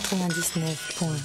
99.1.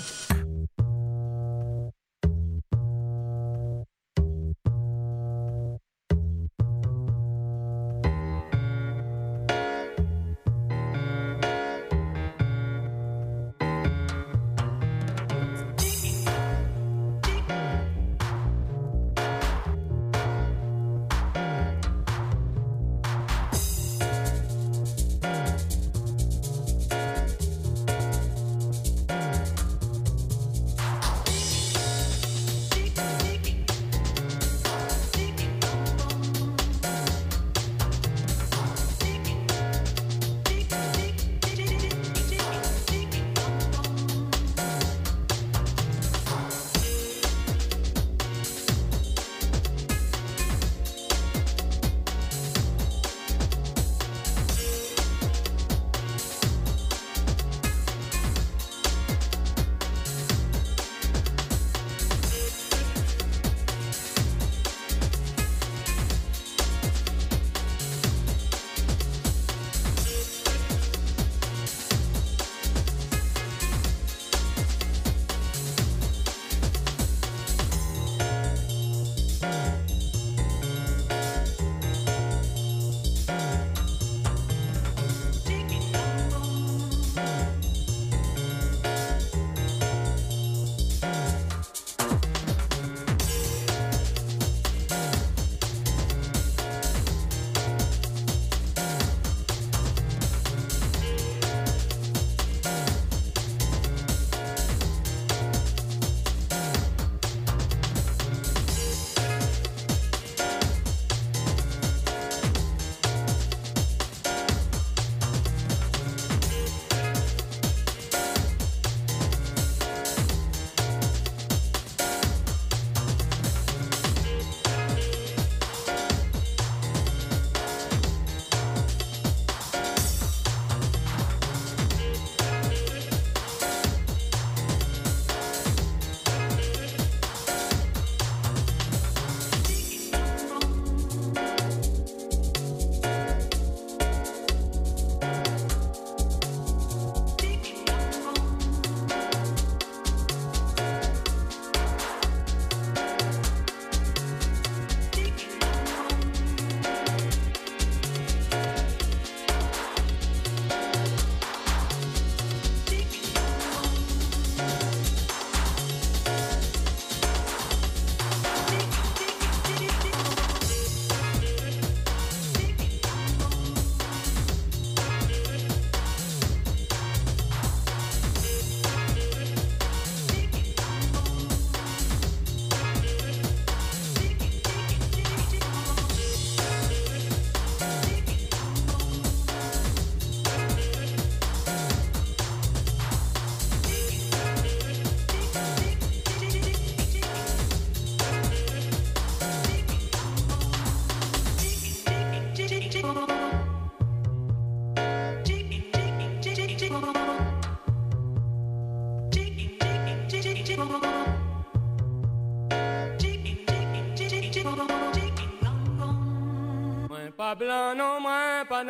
Pas blanc, non, moins pas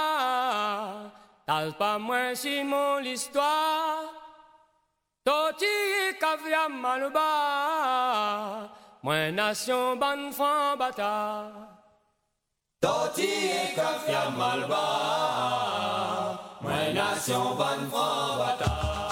noir. T'as pas moins si mon l'histoire. Toti caviar malouba. Moins nation ban franc bata. Toti caviar malouba. Moins nation ban franc bata.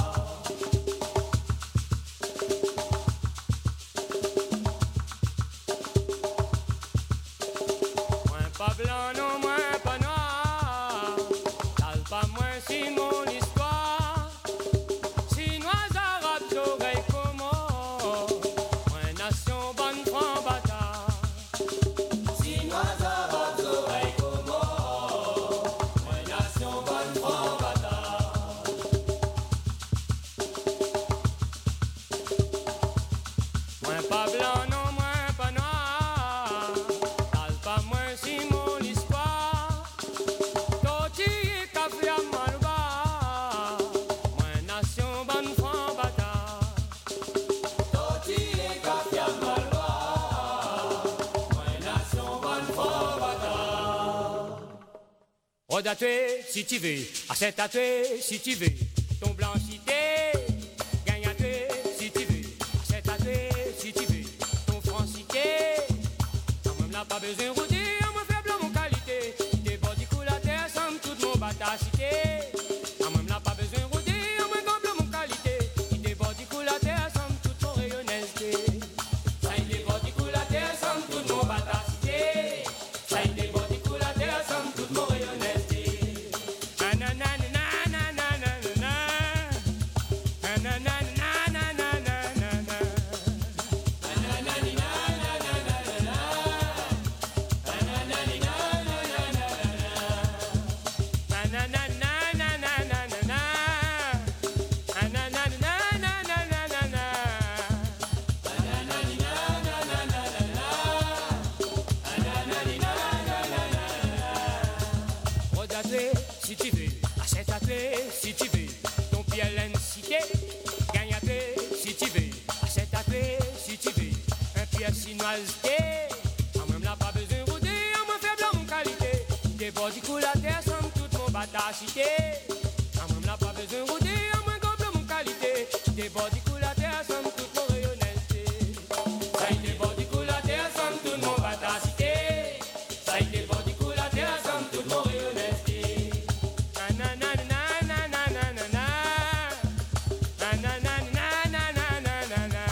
Pas blanc, non, moins pas noir. T'as pas moins si mon histoire. Chinois, arabes, oreilles, comment. Moins nation, bonne franc bata. Chinois, arabes, oreilles, comment. Moins nation, bonne franc bata. Moins pas blanc, non, moins pas noir. T'as pas moins si mon histoire. Toti caviar malouba. Moins nation, bonne franc bata. Toti caviar malouba. Moins nation, bonne franc bata. Rôde à tuer si tu veux, achète à tuer si tu veux. Ton blanchité chinoiseté. En même là pas besoin de rouler, en moins faible en qualité. Des bordis coulent la terre, somme toute mon batacité. En même là pas besoin de rouler, en moins gobe mon qualité. Des bordis coulent la terre, somme toute mon rayonnalité. Ça y est, des bordis coulent la terre, somme toute mon batacité. Ça y est, des bordis coulent la terre, somme toute mon rayonnalité. Na na na na na na na na. Na na na na na na na na na.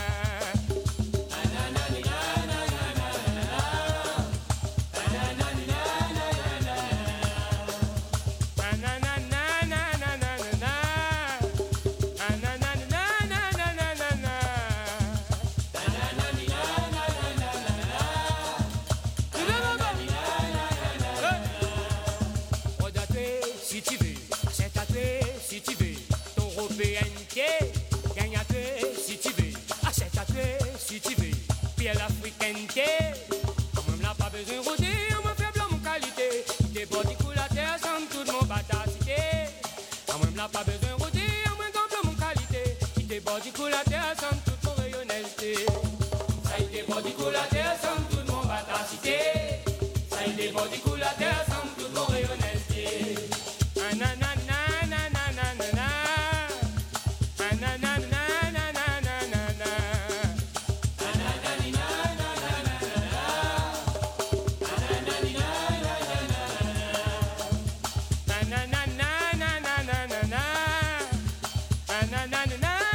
Si tu veux, achète à toi si tu veux, ton européenneté, gagne à toi si tu veux, achète à toi si tu veux, puis à l'africainité. En même là pas besoin de rôder, en me faible en qualité, des bordis coulent la terre sans toute mon batacité. En même là pas besoin de rôder, en me gamble mon qualité, des bordis coulent la terre sans toute mon rayonnalité. Ça y est, des bordis coulent la terre sans toute mon batacité. Ça y est, des bordis coulent la terre sans toute mon rayonnalité. Na na na na na na na na. Na na na na na na na na. Na na na na na na na na. Na na na na na na na. Na na na na na na na na. Na na na na na na na na na. Na na na na na na na na. Na na na na na na na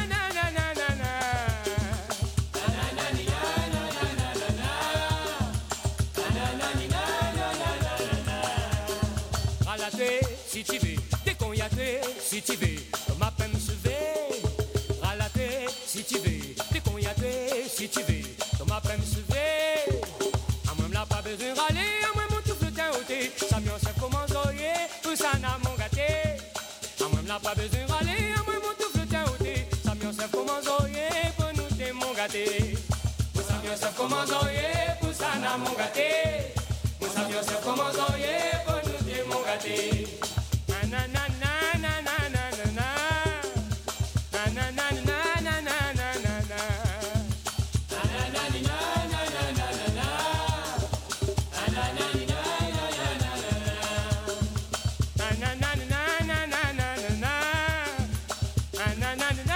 na. Ralaté si tu veux, décognaté si tu veux, ma peine se veut. Ralaté si tu veux, décognaté si tu veux, ma peine se veut. En même là pas besoin de râler, en même mon tout flottin ôté. Ça m'y en sait comment zoyer, tout ça n'a mon gâté. En même là pas besoin de râler, en même mon tout flottin ôté. Ça m'y en sait comment zoyer, pour nous t'es mon gâté. Ça m'y en sait comment zoyer, pour ça n'a mon gâté. Ça m'y en sait comment zoyer, pour nous t'es mon gâté. Na na na na na na na na. Na na na na na na na na na. Na na na na na na na na na. Na na na na na na na na. Na na na na na na na na na. Na na na na na na na na na. Na na na na na na na na. Na na na na na na na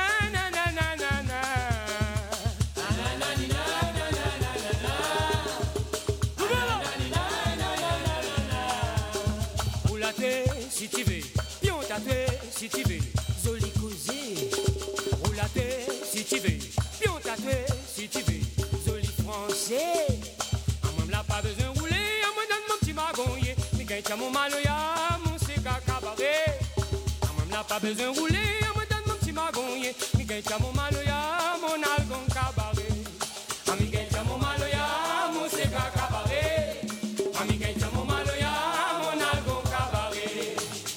na. Roulaté si tu veux. Si tu veux, joli causé, roulaté si tu veux, pion tatoué si tu veux, joli français. En même là pas besoin de rouler, en me donne mon petit magonnier, mi gagne mon maloya, mon séga cabaret. En même là pas besoin de rouler, en me donne mon petit magonnier, mi gagne mon maloya, mon algon cabaret. En mi gagne mon maloya, mon séga cabaret. En mi gagne mon maloya, mon algon cabaret.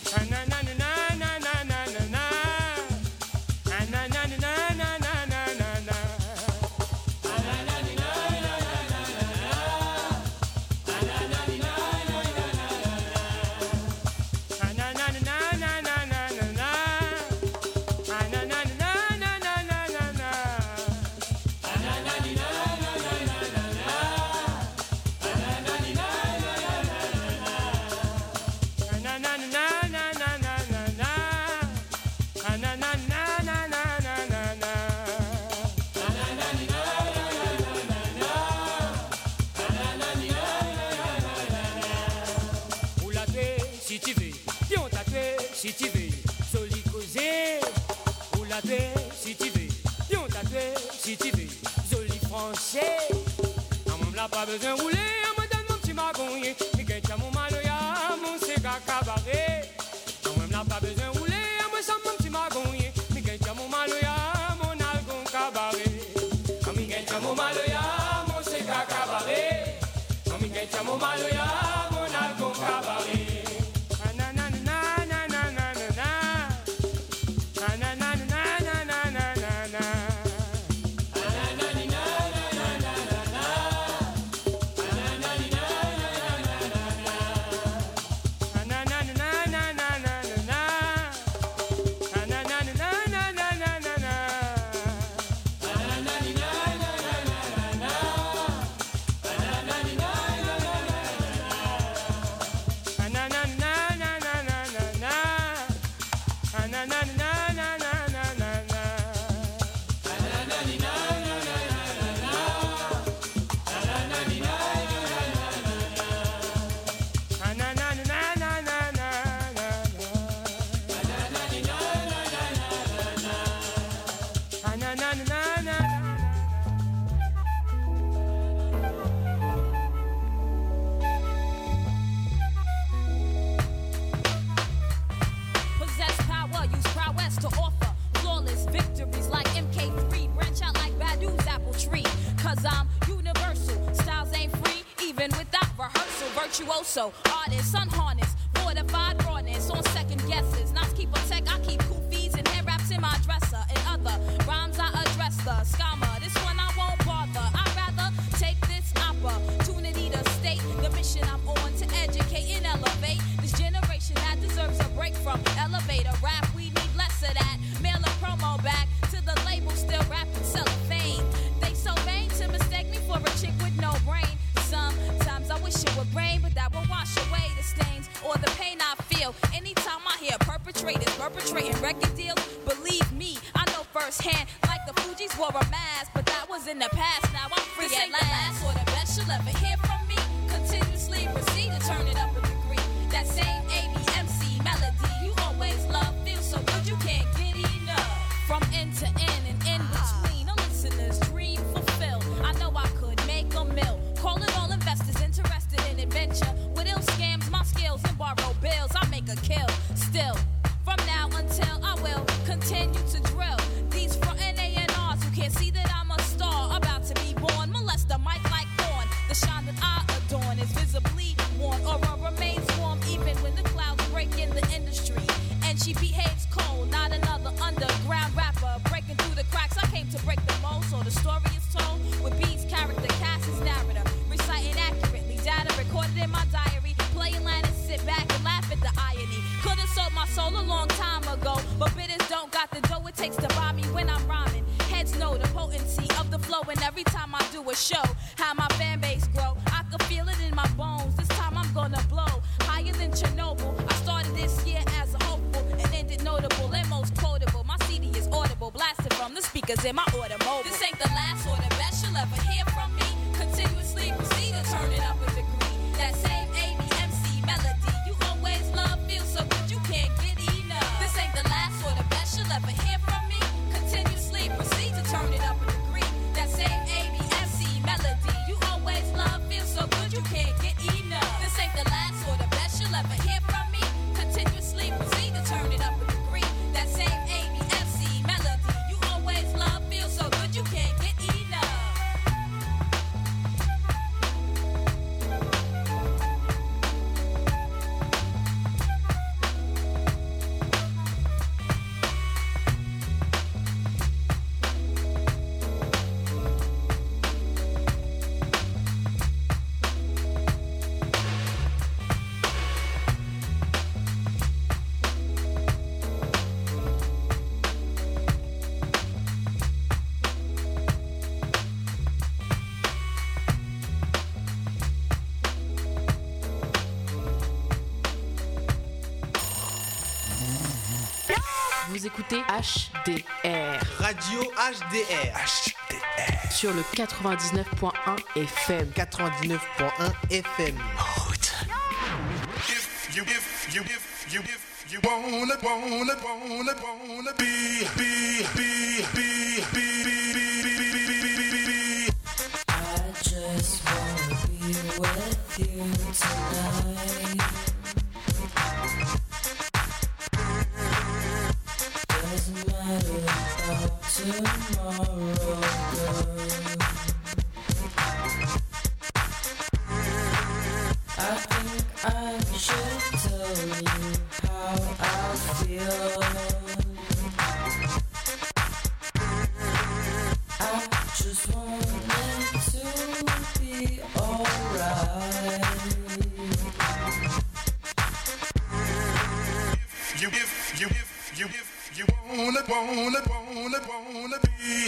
Si tu veux, pion tatoué si tu veux, joli causé. Roulaté si tu veux, pion tatoué si tu veux, joli français. En même là pas besoin de rouler, en me donne mon petit magonnier, mi gagne mon maloya, mon séga cabaret. En même là pas besoin de rouler, en me sent mon petit magonnier, mi gagne mon maloya, mon algon cabaret. En mi gagne mon maloya, mon séga cabaret. En mi gagne mon maloya, mon algon cabaret. cause I'm universal. Styles ain't free, even without rehearsal. Virtuoso, artist, unharnessed, fortified rawness on second guesses. Not keep a tech, I keep koofies and hair wraps in my dresser. In other rhymes, I address the scammer. This one I won't bother. I'd rather take this opportunity to state the mission I'm on to educate and elevate this generation that deserves a break from elevator rap. We need less of that. Mail a promo back to the label, still rapping cellophane. They so vain to mistake me for a chick with no brain. Sometimes I wish it would rain, but that will wash away the stains or the pain I feel. Anytime I hear perpetrators perpetrating record deals, believe me, I know firsthand. Like the Fugees wore a mask, but that was in the past. Now I'm free at last. Or the best you'll ever hear from me. Continuously proceed to turn it up a degree. That same ABMC melody you always love feels so good you can't get enough. From end to end and in between, a listener's dream fulfilled. I know I could make a mill. Call it all investors interested in adventure. With ill scams, my skills, and borrow bills, I make a kill. Still, from now until I will continue to drill these frontin' A&Rs who can't see that I'm a star about to be born. Molest the mic like corn. The shine that I adorn is visibly worn. Aura remains warm even when the clouds break in the industry. And she behaves cold, not another underground rapper breaking through the cracks. I came to break the mold, so the story is told with B's character, Cass's narrator, reciting accurately data recorded in my diary. Playing land and sit back and laugh at the irony. Could've sold my soul a long time ago, but bitters don't got the dough it takes to buy me when I'm rhyming. Heads know the potency of the flow, and every time I do a show, how my fan base grow. I can feel it in my bones. This time I'm gonna blow higher than Chernobyl. I started this year as a hopeful and ended notable and most quotable. My CD is audible, blasted from the speakers in my automobile. This ain't the last or the best you'll ever hear from me. Continuously proceed to turn it up a degree. That same ABMC melody you always love feels so good you can't get enough. This ain't the last or the best you'll ever hear from me. Continuously proceed to turn it up a degree. That same ABMC melody you always love feels so good you can't get enough. This ain't the last or the best you'll ever hear from me. Continuously proceed to turn it up a degree. That same ABMC melody you always love feels so good you can't get enough. Vous écoutez HDR. Radio HDR. HDR. Sur le 99.1 FM. 99.1 FM. You wanna be. I just wanna be with you tonight. Doesn't matter about tomorrow, girl. I think I should tell you how I feel. I just want it to be alright. You wanna be.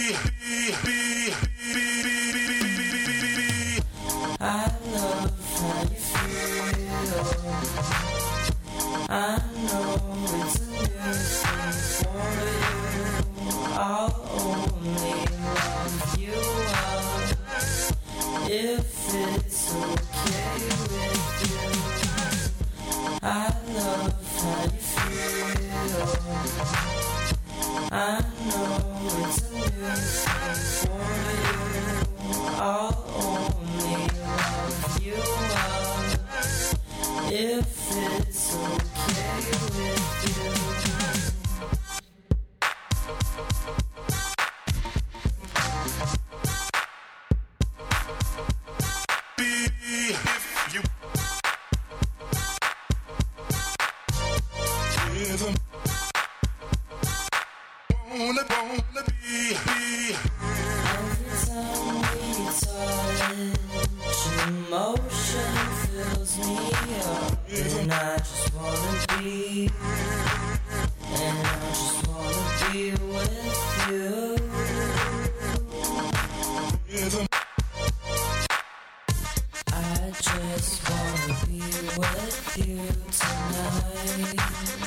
I love how you feel. I know it's a new thing for you. I'll only love you if it's okay with you. I love how you feel. I know it's a new thing for you. I'll only love you if it's okay with you. just wanna be with you tonight.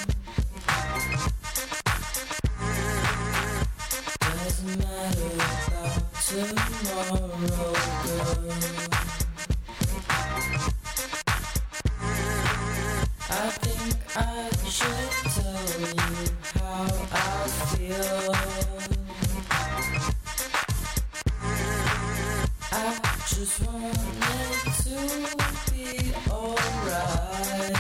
Doesn't matter about tomorrow, girl. I think I should tell you how I feel. I just want it to be alright.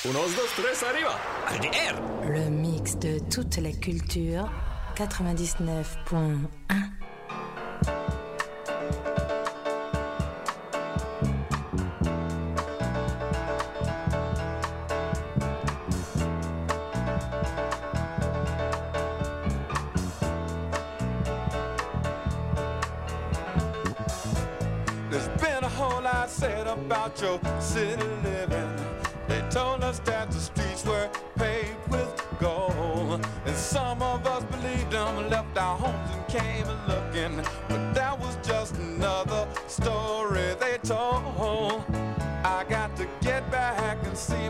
Unos, dos, tres, arriba. HDR. Le mix de toute la culture, 99.1. There's been a whole lot said about your city living. They told us that the streets were paved with gold, and some of us believed them, left our homes and came looking. But that was just another story they told. I got to get back and see